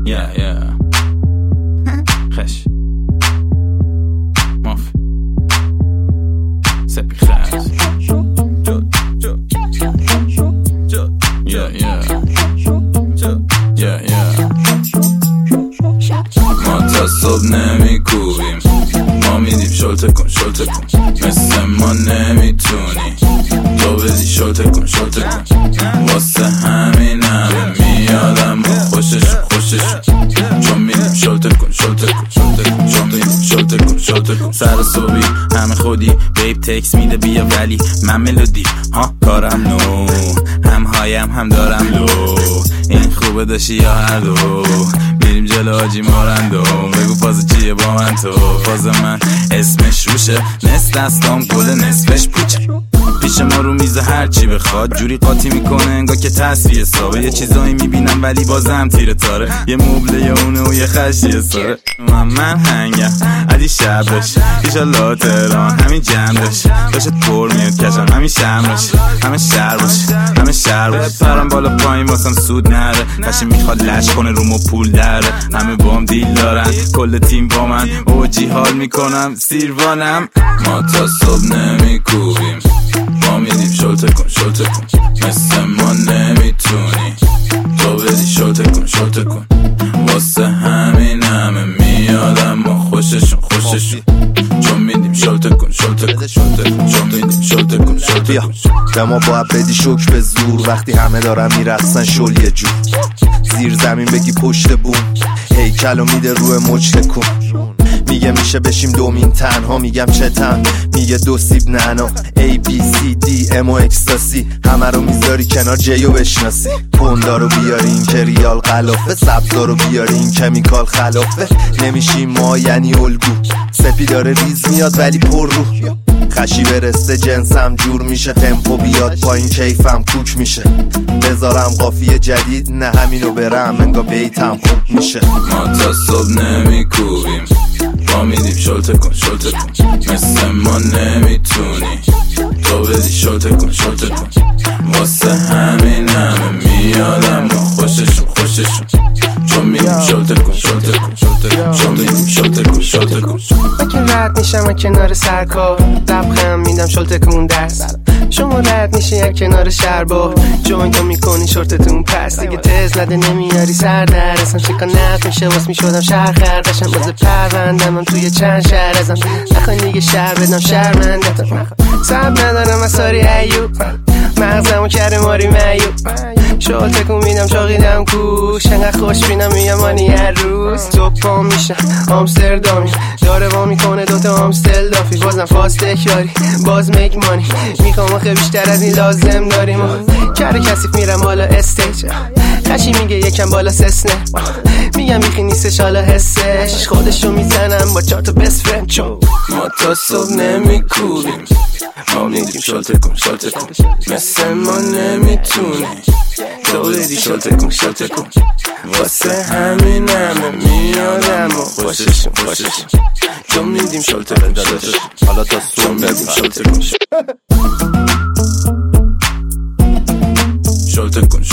yeah خش ماف سپی خش ما تا صبح نمی کوبیم، ما میدیم شلته کن مثل ما نمیتونی تو بدی شلته کن واسه همین همه میادم با خوششون چون میدیم شلته کن سر صبحی همه خودی بیب تکس میده بیا ولی من ملودی ها کارم نو هم هایم هم دارم لو این خوبه داشتی یا هر دو میریم جلو آجی مارندو بگو فاز چیه با من تو فاز من اسمش روشه نصف دستام گل نصفش پوچه پیش ما رو میز هر چی بخواد جوری قاطی میکنه انگار که تصفیه حسابه یه چیزایی میبینم ولی بازم تیره تاره یه مبله یا اونه و یه خشی ساره من هنگم علی شب داشت ایشالله تهران همین جمع داشت پر میاد کشم همین شم باشه همه شهر باشه پرم بالا پایین واسم سود نره قشن میخواد لش کنه رومو پول داره همه بام دیل دارن کل تیم با من اوجی حال میکنم سیروانم ما تا صبح نمیکوبیم ما میدیم شلته کن مثل ما نمیتونی تو بدی شلته کن واسه همین همه میادم ما خوششون چون میدیم شلته کن بیا به ما باید بدی شوک به زور وقتی همه دارن میرقصن شل یه جور زیر زمین بگی پشت بوم هیکلو میده روی مچ کن میگه میشه بشیم دومین تنها میگم چتم میگه دو سیب نعنا A B C D M و اکستاسی همه رو میذاری کنار جیو بشناسی پوندا رو بیاری این که ریال غلافه سبزا رو بیاری این کمیکال خلافه نمیشیم ما یعنی الگو سپی داره ریز میاد ولی پر رو خشی برسته جنسم جور میشه تمپو بیاد پایین کیفم کوک میشه بذارم قافیه جدید نه همینو برم انگا بیتم خوب میشه ما تا صبح نمیکوبیم ما میدیم شلته کن مثل ما نمیتونی تو بدی شلته کن واسه همین همه میادم ما خوششون چون میدیم شلته کن چون میدیم شلته کن من که رد میشم کنار سرکار لبخند میدم شلته کن دست شما رد میشی یک کنار شربار جوین تو میکنی شورتتون پس دیگه تز نده نمیاری سر در اصلا شکانت میشه واس میشدم شهر خردشم باز پروندم هم توی چند شهر ازم نخوای دیگه شهر بدم شهرمندتم سب ندارم از ساری ایوب مغزمو کرده ماری میوب شلته کن میدم چاقیدم کوش انقدر خوش بینم میامانی هر روز تو پا میشم آمستردامی داره با میکنه دوتا آمستل دافی بازم فاست اکیاری باز میک مانی میخوام آخه بیشتر از این لازم داریم کار کسیف میرم بالا استیج خشی میگه یکم بالا سسنه میگم بیخی نیستش حالا حسش خودشو میزنم با 4 تا بست فرند چون ما تا صبح نمیکوبیم ما میدیم شلته کن مثل ما نمیتونی تو بدی شلته کن واسه همین همه میادم و خوششون چون میدیم شلته کن حالا تا صبح میدیم شلته کن شلته کن